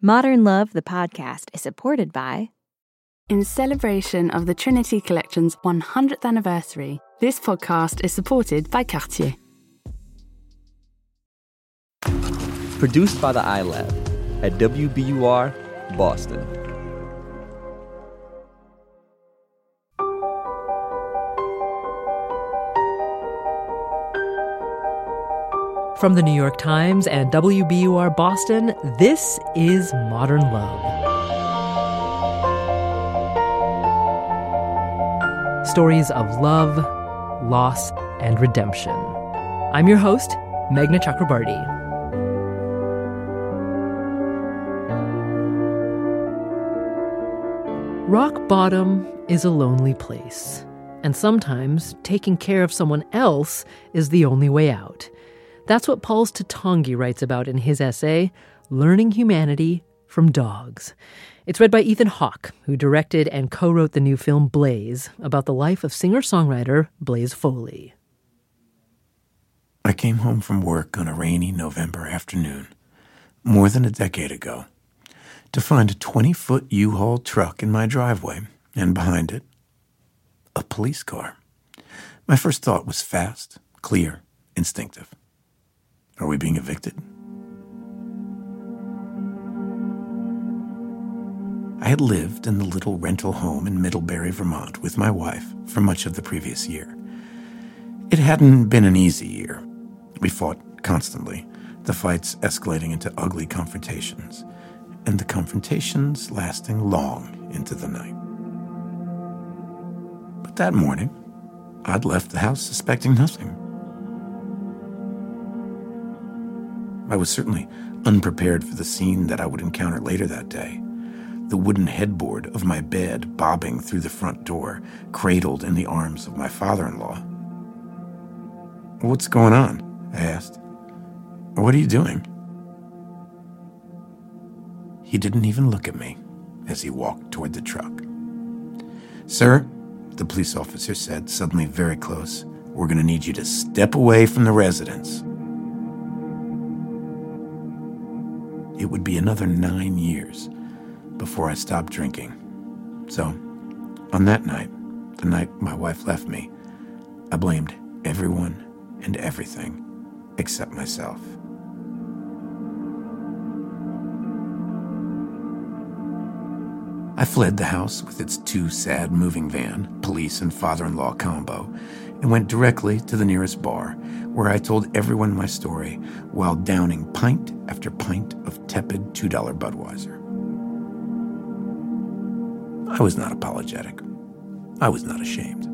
Modern Love, the podcast, is supported by... In celebration of the Trinity Collection's 100th anniversary, this podcast is supported by Cartier. Produced by the iLab at WBUR, Boston. From the New York Times and WBUR Boston, this is Modern Love. Stories of love, loss, and redemption. I'm your host, Meghna Chakrabarty. Rock bottom is a lonely place, and sometimes taking care of someone else is the only way out. That's what Pauls Tatongi writes about in his essay, Learning Humanity from Dogs. It's read by Ethan Hawke, who directed and co-wrote the new film Blaze, about the life of singer-songwriter Blaze Foley. I came home from work on a rainy November afternoon, more than a decade ago, to find a 20-foot U-Haul truck in my driveway, and behind it, a police car. My first thought was fast, clear, instinctive. Are we being evicted? I had lived in the little rental home in Middlebury, Vermont with my wife for much of the previous year. It hadn't been an easy year. We fought constantly, the fights escalating into ugly confrontations, and the confrontations lasting long into the night. But that morning, I'd left the house suspecting nothing. I was certainly unprepared for the scene that I would encounter later that day. The wooden headboard of my bed bobbing through the front door, cradled in the arms of my father-in-law. "What's going on?" I asked. "What are you doing?" He didn't even look at me as he walked toward the truck. "Sir," the police officer said, suddenly very close, "we're going to need you to step away from the residence." It would be another 9 years before I stopped drinking. So, on that night, the night my wife left me, I blamed everyone and everything except myself. I fled the house with its two sad moving van, police and father-in-law combo, and went directly to the nearest bar, where I told everyone my story while downing pint after pint of tepid $2 Budweiser. I was not apologetic. I was not ashamed.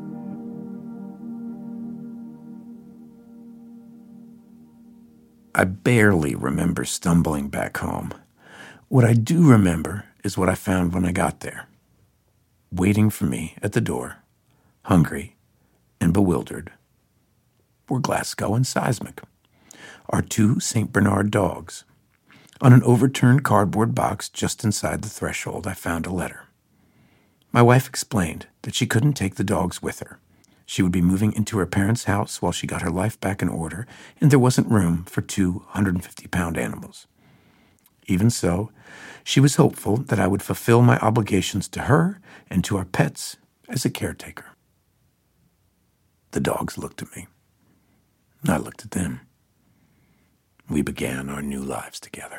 I barely remember stumbling back home. What I do remember is what I found when I got there. Waiting for me at the door, hungry and bewildered, were Glasgow and Seismic, our two St. Bernard dogs. On an overturned cardboard box just inside the threshold, I found a letter. My wife explained that she couldn't take the dogs with her. She would be moving into her parents' house while she got her life back in order, and there wasn't room for two 150-pound animals. Even so, she was hopeful that I would fulfill my obligations to her and to our pets as a caretaker. The dogs looked at me. I looked at them. We began our new lives together.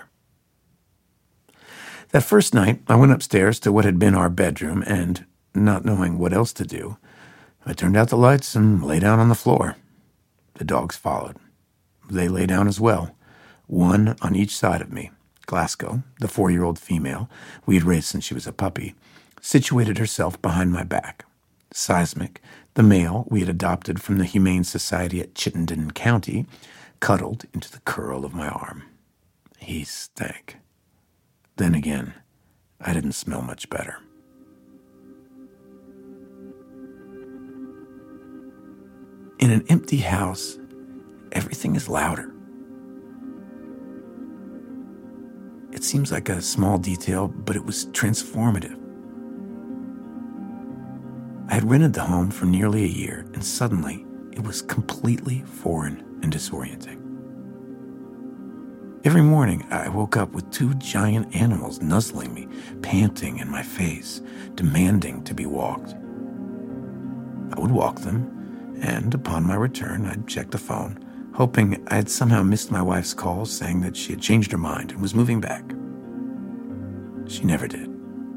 That first night, I went upstairs to what had been our bedroom, and, not knowing what else to do, I turned out the lights and lay down on the floor. The dogs followed. They lay down as well, one on each side of me. Glasgow, the 4-year-old female we had raised since she was a puppy, situated herself behind my back. Seismic, the male we had adopted from the Humane Society at Chittenden County, cuddled into the curl of my arm. He stank. Then again, I didn't smell much better. In an empty house, everything is louder. It seems like a small detail, but it was transformative. I had rented the home for nearly a year, and suddenly it was completely foreign and disorienting. Every morning, I woke up with 2 giant animals nuzzling me, panting in my face, demanding to be walked. I would walk them, and upon my return, I'd check the phone, hoping I had somehow missed my wife's call saying that she had changed her mind and was moving back. She never did.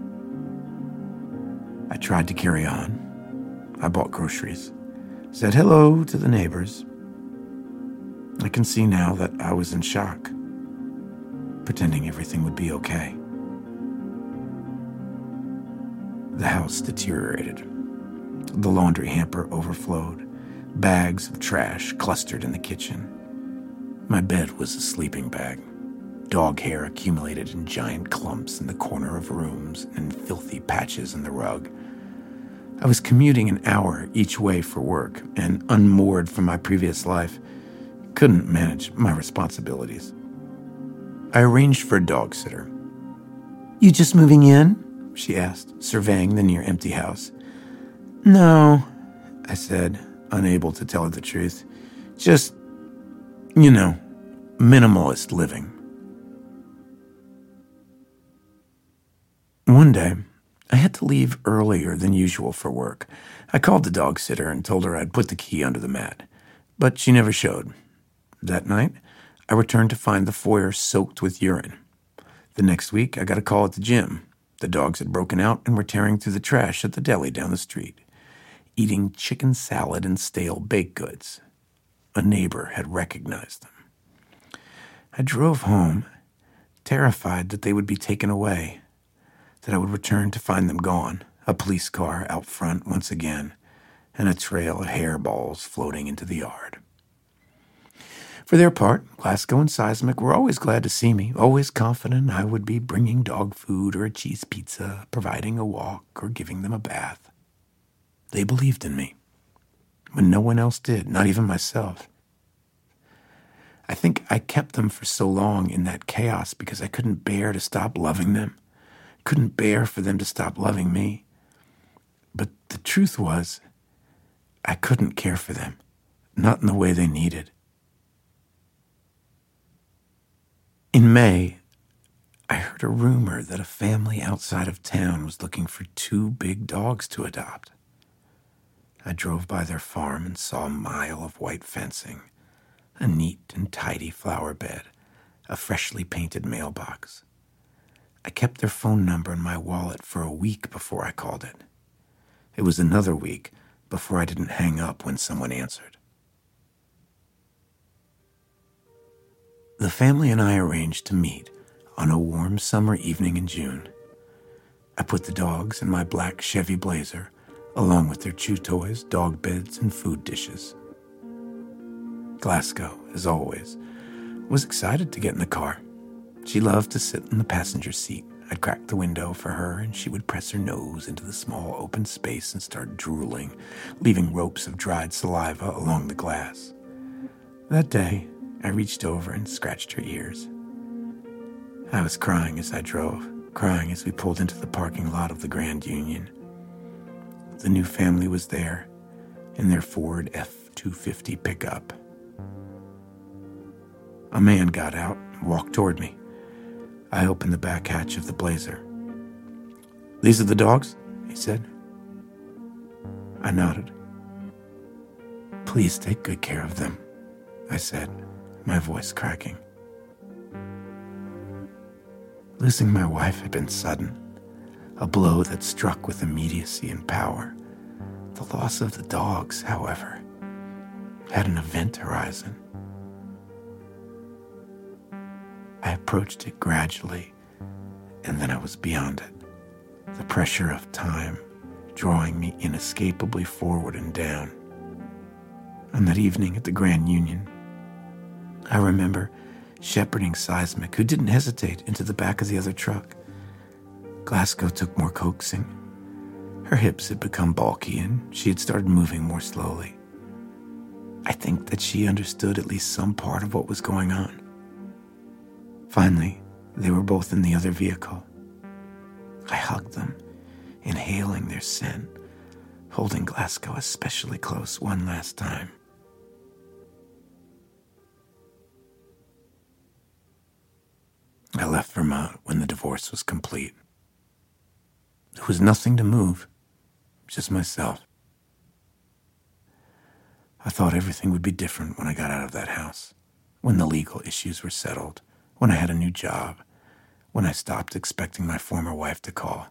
I tried to carry on. I bought groceries, said hello to the neighbors. I can see now that I was in shock, pretending everything would be okay. The house deteriorated. The laundry hamper overflowed. Bags of trash clustered in the kitchen. My bed was a sleeping bag. Dog hair accumulated in giant clumps in the corner of rooms and filthy patches in the rug. I was commuting an hour each way for work and, unmoored from my previous life, couldn't manage my responsibilities. I arranged for a dog sitter. "You just moving in?" she asked, surveying the near-empty house. "No," I said, unable to tell her the truth. "Just, minimalist living." One day, I had to leave earlier than usual for work. I called the dog sitter and told her I'd put the key under the mat, but she never showed. That night, I returned to find the foyer soaked with urine. The next week, I got a call at the gym. The dogs had broken out and were tearing through the trash at the deli down the street, eating chicken salad and stale baked goods. A neighbor had recognized them. I drove home, terrified that they would be taken away, that I would return to find them gone, a police car out front once again, and a trail of hairballs floating into the yard. For their part, Glasgow and Seismic were always glad to see me, always confident I would be bringing dog food or a cheese pizza, providing a walk, or giving them a bath. They believed in me, when no one else did, not even myself. I think I kept them for so long in that chaos because I couldn't bear to stop loving them, couldn't bear for them to stop loving me. But the truth was, I couldn't care for them, not in the way they needed. In May, I heard a rumor that a family outside of town was looking for 2 big dogs to adopt. I drove by their farm and saw a mile of white fencing, a neat and tidy flower bed, a freshly painted mailbox. I kept their phone number in my wallet for a week before I called it. It was another week before I didn't hang up when someone answered. The family and I arranged to meet on a warm summer evening in June. I put the dogs in my black Chevy Blazer, along with their chew toys, dog beds, and food dishes. Glasgow, as always, was excited to get in the car. She loved to sit in the passenger seat. I'd crack the window for her, and she would press her nose into the small open space and start drooling, leaving ropes of dried saliva along the glass. That day, I reached over and scratched her ears. I was crying as I drove, crying as we pulled into the parking lot of the Grand Union. The new family was there, in their Ford F-250 pickup. A man got out and walked toward me. I opened the back hatch of the Blazer. "These are the dogs?" he said. I nodded. "Please take good care of them," I said, my voice cracking. Losing my wife had been sudden, a blow that struck with immediacy and power. The loss of the dogs, however, had an event horizon. I approached it gradually, and then I was beyond it, the pressure of time drawing me inescapably forward and down. On that evening at the Grand Union, I remember shepherding Seismic, who didn't hesitate, into the back of the other truck. Glasgow took more coaxing. Her hips had become bulky, and she had started moving more slowly. I think that she understood at least some part of what was going on. Finally, they were both in the other vehicle. I hugged them, inhaling their scent, holding Glasgow especially close one last time. I left Vermont when the divorce was complete. There was nothing to move, just myself. I thought everything would be different when I got out of that house, when the legal issues were settled, when I had a new job, when I stopped expecting my former wife to call.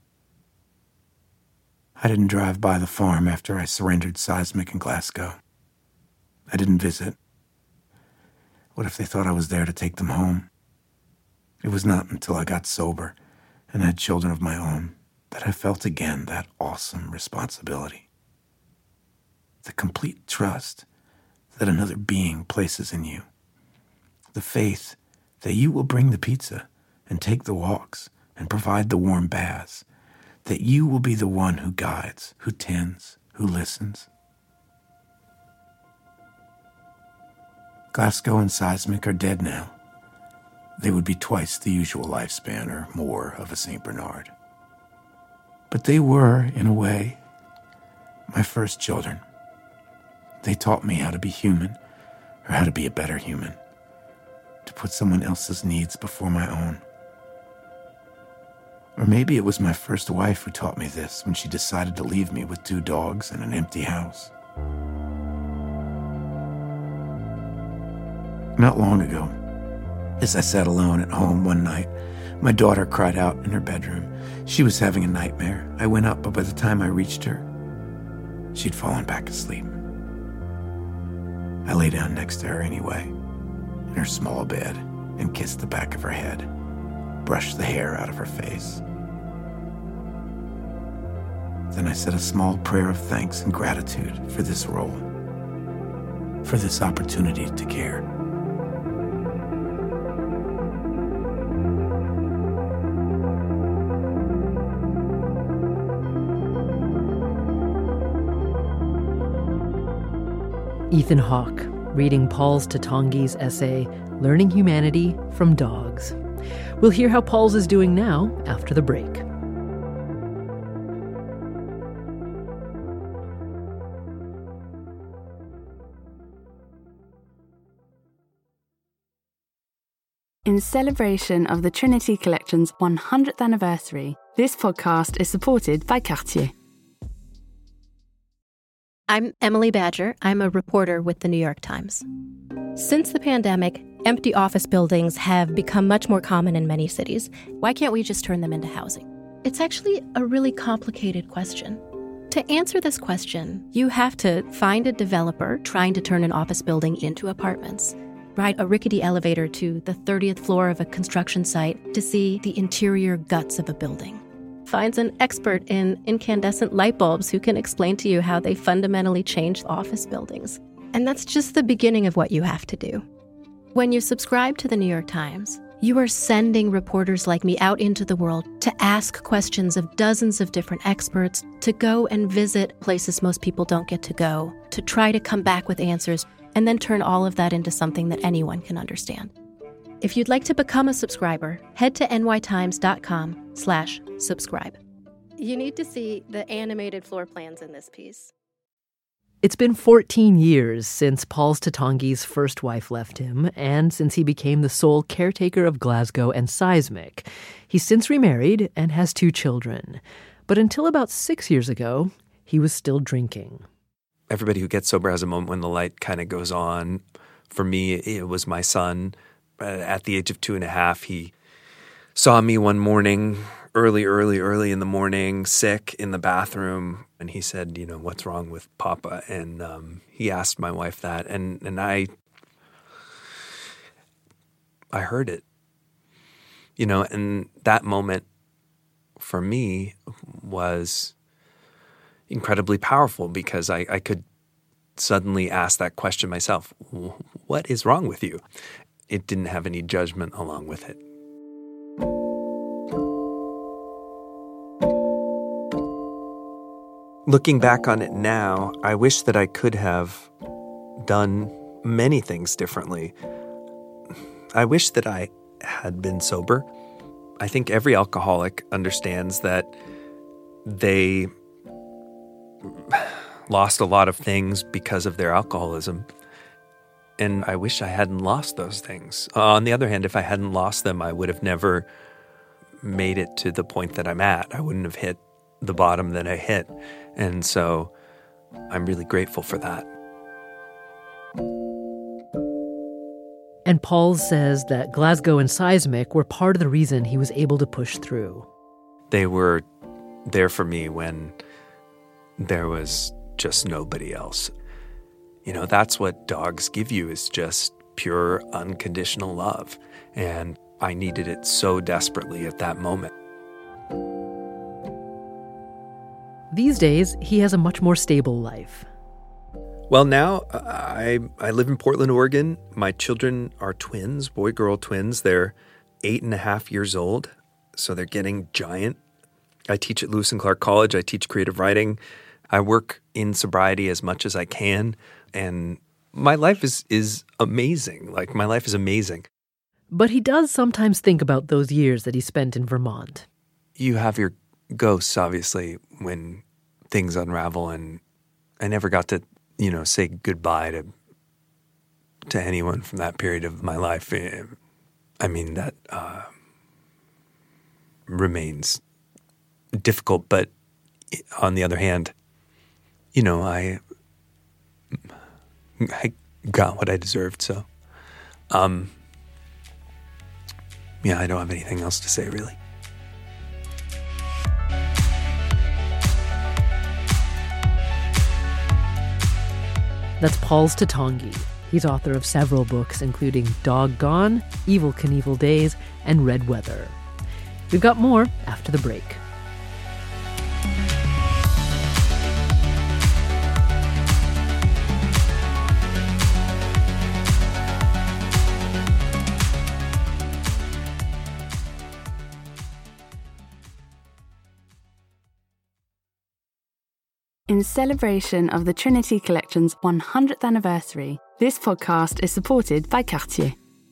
I didn't drive by the farm after I surrendered Seismic in Glasgow. I didn't visit. What if they thought I was there to take them home? It was not until I got sober and had children of my own that I felt again that awesome responsibility. The complete trust that another being places in you. The faith that you will bring the pizza and take the walks and provide the warm baths. That you will be the one who guides, who tends, who listens. Glasgow and Seismic are dead now. They would be twice the usual lifespan or more of a St. Bernard. But they were, in a way, my first children. They taught me how to be human, or how to be a better human, to put someone else's needs before my own. Or maybe it was my first wife who taught me this when she decided to leave me with 2 dogs and an empty house. Not long ago, as I sat alone at home one night, my daughter cried out in her bedroom. She was having a nightmare. I went up, but by the time I reached her, she'd fallen back asleep. I lay down next to her anyway, in her small bed, and kissed the back of her head, brushed the hair out of her face. Then I said a small prayer of thanks and gratitude for this role, for this opportunity to care. Ethan Hawke, reading Pauls Tatongi's essay, Learning Humanity from Dogs. We'll hear how Pauls is doing now after the break. In celebration of the Trinity Collection's 100th anniversary, this podcast is supported by Cartier. I'm Emily Badger. I'm a reporter with the New York Times. Since the pandemic, empty office buildings have become much more common in many cities. Why can't we just turn them into housing? It's actually a really complicated question. To answer this question, you have to find a developer trying to turn an office building into apartments, ride a rickety elevator to the 30th floor of a construction site to see the interior guts of a building. Finds an expert in incandescent light bulbs who can explain to you how they fundamentally change office buildings. And that's just the beginning of what you have to do. When you subscribe to the New York Times, you are sending reporters like me out into the world to ask questions of dozens of different experts, to go and visit places most people don't get to go, to try to come back with answers, and then turn all of that into something that anyone can understand. If you'd like to become a subscriber, head to nytimes.com/subscribe. You need to see the animated floor plans in this piece. It's been 14 years since Pauls Tatongi's first wife left him, and since he became the sole caretaker of Glasgow and Seismic. He's since remarried and has 2 children. But until about 6 years ago, he was still drinking. Everybody who gets sober has a moment when the light kind of goes on. For me, it was my son. At the age of 2.5, he saw me one morning, early in the morning, sick in the bathroom. And he said, what's wrong with Papa? And he asked my wife that. And I heard it, and that moment for me was incredibly powerful because I could suddenly ask that question myself. What is wrong with you? It didn't have any judgment along with it. Looking back on it now, I wish that I could have done many things differently. I wish that I had been sober. I think every alcoholic understands that they lost a lot of things because of their alcoholism. And I wish I hadn't lost those things. On the other hand, if I hadn't lost them, I would have never made it to the point that I'm at. I wouldn't have hit the bottom that I hit. And so I'm really grateful for that. And Paul says that Glasgow and Seismic were part of the reason he was able to push through. They were there for me when there was just nobody else. That's what dogs give you, is just pure, unconditional love. And I needed it so desperately at that moment. These days, he has a much more stable life. Well, now I live in Portland, Oregon. My children are twins, boy-girl twins. They're 8.5 years old, so they're getting giant. I teach at Lewis and Clark College. I teach creative writing. I work in sobriety as much as I can, and my life is amazing. Like, my life is amazing. But he does sometimes think about those years that he spent in Vermont. You have your ghosts, obviously, when things unravel, and I never got to say goodbye to anyone from that period of my life. I mean, that remains difficult, but on the other hand, I got what I deserved, so I don't have anything else to say, really. That's Paul Tatongi. He's author of several books, including Dog Gone, Evel Knievel Days, and Red Weather. We've got more after the break. In celebration of the Trinity Collection's 100th anniversary, this podcast is supported by Cartier.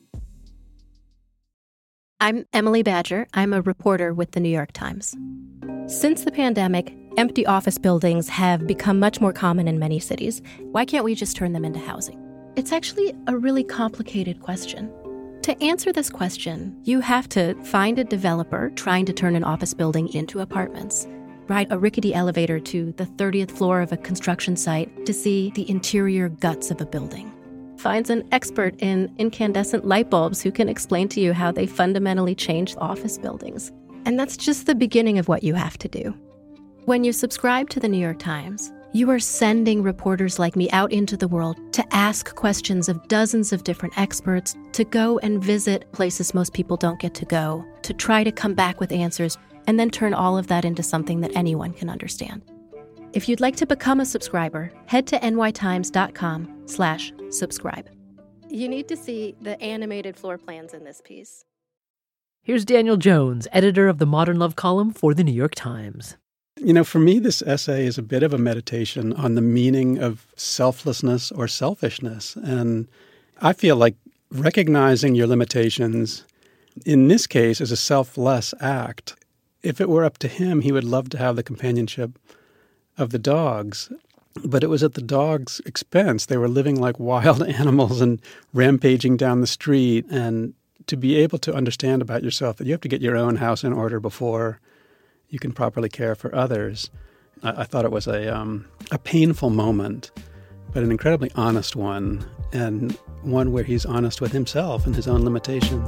I'm Emily Badger. I'm a reporter with the New York Times. Since the pandemic, empty office buildings have become much more common in many cities. Why can't we just turn them into housing? It's actually a really complicated question. To answer this question, you have to find a developer trying to turn an office building into apartments, ride a rickety elevator to the 30th floor of a construction site to see the interior guts of a building. Finds an expert in incandescent light bulbs who can explain to you how they fundamentally change office buildings. And that's just the beginning of what you have to do. When you subscribe to the New York Times, you are sending reporters like me out into the world to ask questions of dozens of different experts, to go and visit places most people don't get to go, to try to come back with answers, and then turn all of that into something that anyone can understand. If you'd like to become a subscriber, head to nytimes.com/subscribe. You need to see the animated floor plans in this piece. Here's Daniel Jones, editor of the Modern Love column for the New York Times. For me, this essay is a bit of a meditation on the meaning of selflessness or selfishness. And I feel like recognizing your limitations, in this case, is a selfless act. If it were up to him, he would love to have the companionship of the dogs, but it was at the dogs' expense. They were living like wild animals and rampaging down the street. And to be able to understand about yourself that you have to get your own house in order before you can properly care for others, I thought it was a painful moment, but an incredibly honest one, and one where he's honest with himself and his own limitations.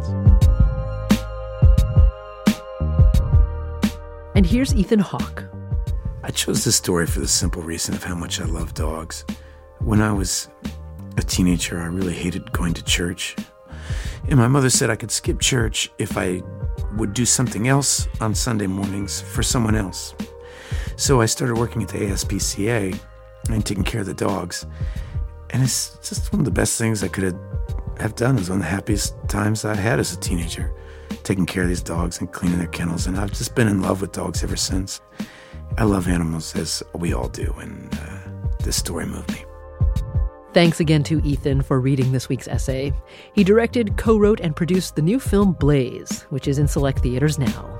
And here's Ethan Hawke. I chose this story for the simple reason of how much I love dogs. When I was a teenager, I really hated going to church. And my mother said I could skip church if I would do something else on Sunday mornings for someone else. So I started working at the ASPCA and taking care of the dogs. And it's just one of the best things I could have done. It was one of the happiest times I had as a teenager, taking care of these dogs and cleaning their kennels. And I've just been in love with dogs ever since. I love animals, as we all do, and this story moved me. Thanks again to Ethan for reading this week's essay. He directed, co-wrote, and produced the new film Blaze, which is in select theaters now.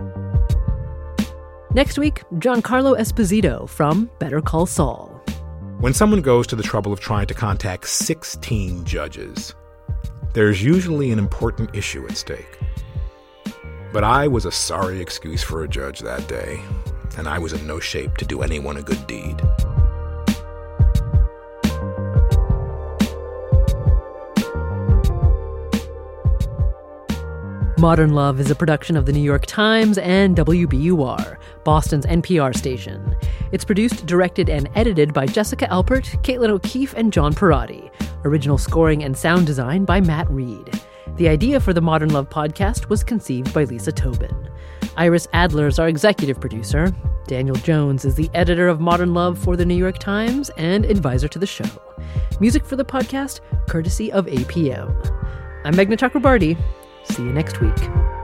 Next week, Giancarlo Esposito from Better Call Saul. When someone goes to the trouble of trying to contact 16 judges, there's usually an important issue at stake. But I was a sorry excuse for a judge that day, and I was in no shape to do anyone a good deed. Modern Love is a production of The New York Times and WBUR, Boston's NPR station. It's produced, directed, and edited by Jessica Alpert, Caitlin O'Keefe, and John Perotti. Original scoring and sound design by Matt Reed. The idea for the Modern Love podcast was conceived by Lisa Tobin. Iris Adler is our executive producer. Daniel Jones is the editor of Modern Love for The New York Times and advisor to the show. Music for the podcast, courtesy of APM. I'm Meghna Chakrabarti. See you next week.